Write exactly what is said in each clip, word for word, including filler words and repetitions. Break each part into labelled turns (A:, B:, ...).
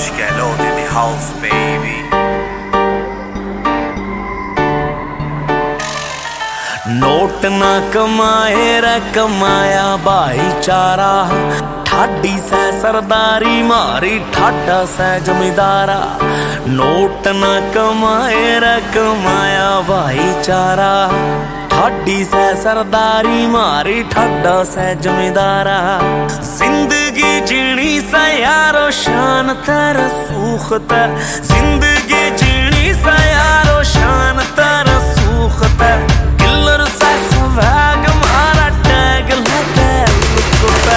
A: Marshmallow in the house, baby. Note ना कमाए रे कमाया भाईचारा, ठाडी से सरदारी मारी ठाडा से जमींदारा। नोट ना कमाए रे कमाया भाईचारा, ठाडी से सरदारी मारी ठाडा से जमींदारा। जिंदगी जीनी से यारो शान तेरा सूख ते, जिंदगी जीनी से यारो शान तेरा सूख ते। किलर से स्वैग मारा टैग लगे लुक पे,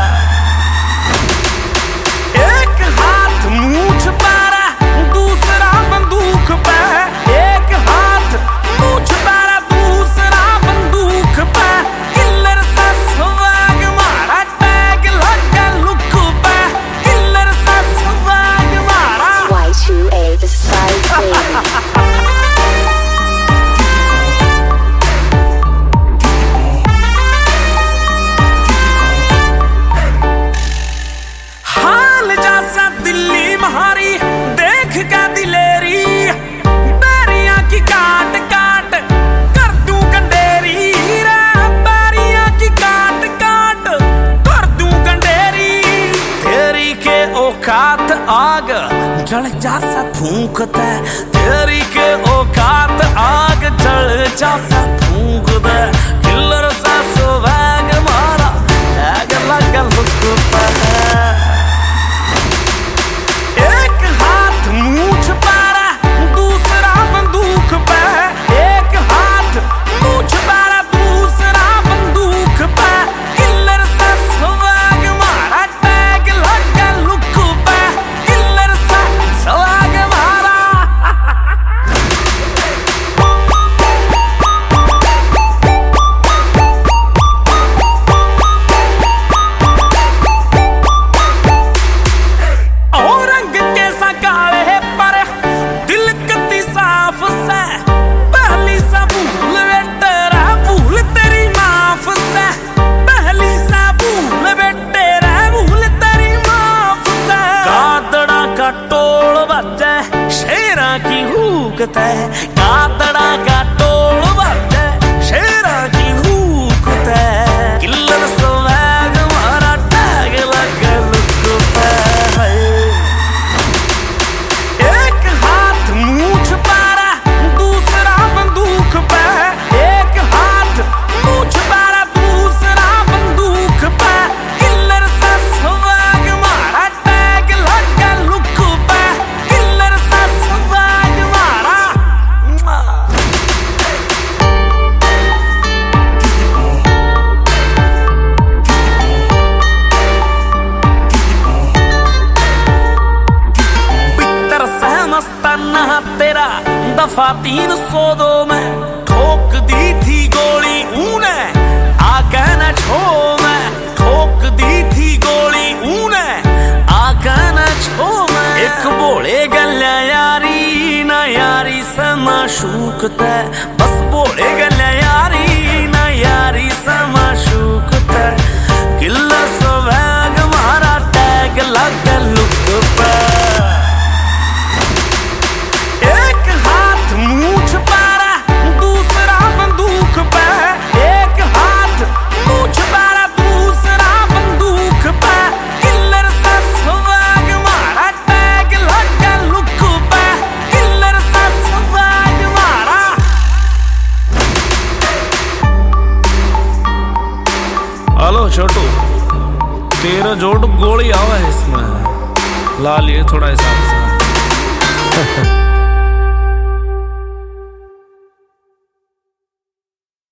A: एक हाथ मूछ पैरा दूसरा बंदूक पे, एक हाथ मूछ पैरा दूसरा बंदूक पे। किलर से स्वैग मारा टैग लगे लुक पे, किलर से स्वैग मारा।
B: Y two A the side baby। देख का दिलेरी बैरियां की काट काट कर दूं कंडेरी रे, बैरियां की काट काट कर दूं कंडेरी। तेरी के औकात आग जल जासा फूंकता, तेरी के औकात आग जल जासा फूंकता। किलर सा स्वैग मारा टैग लगा लुक पे, मूछ पैरा दूसरा बंदूक पे, एक हाथ मूछ पैरा दूसरा बंदूक पे। किलर से स्वैग मारा टैग लगा लुक पे, किलर से स्वैग मारा। और रंग कैसा काले पर दिल कती साफ से, पहली सा भूल वे तेरा भूल तेरी माफ से, पहली सा भूल वे तेरा भूल तेरी माफ से। गादड़ा का टोल बजे शेरा की हुकते, गादड़ा का टोल बजे शेरा की हुकते। किलर स्वैग मारा टैग लगे लुक पे, एक हाथ मूछ पैरा दूसरा बंदूक पे, एक हाथ मूछ पैरा दूसरा बंदूक पे। किलर से स्वैग मारा टैग लगा लुक पे, किलर से स्वैग मारा। पितर से मस्ताना तेरा दफा तीन सौ दो में ठोक दी थी गोली ऊने आगे न छो में, ठोक दी थी गोली ऊने आगे न छो में। एक बोले गल्या यारी ना यारी से माशूक ते, बस बोले गल्या यारी ना यारी से माशूक ते। किलर स्वैग मारा टैग लगा लुक पे, एक हाथ मूछ पैरा दूसरा बंदूक पे, एक हाथ मूछ पैरा दूसरा बंदूक पे। किलर से स्वैग मारा टैग लगा लुक पे, किलर से स्वैग मारा। हेलो छोटू, तेरा जोड़ गोली आवा है इसमें, ला लिए थोड़ा हिसाब से।